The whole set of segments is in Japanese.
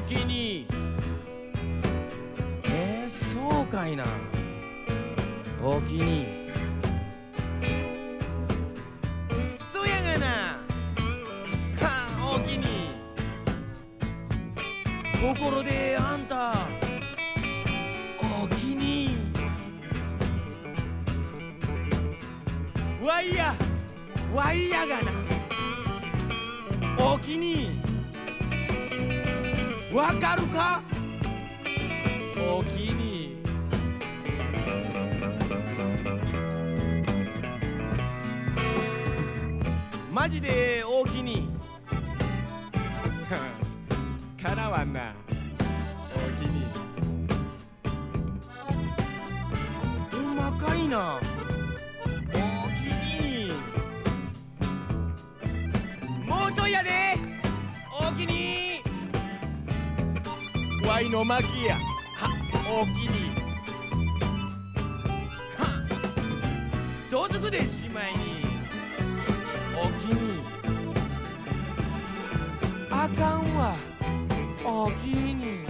きに。そうかいな。おおきに。そやがな。はあ、おおきに。ところであんた、おおきに。わいやがな。おおきに。わかるか？おおきに。マジでおおきに。かなわんな、おおきに。うまかいな、おおきに。もうちょいやで、おおきに。わいのまきや、は、おおきに。は、どつくでしまいに。おおきに。あかんわ、おおきに。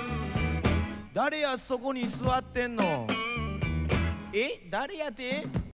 誰やそこに座ってんの？誰やて？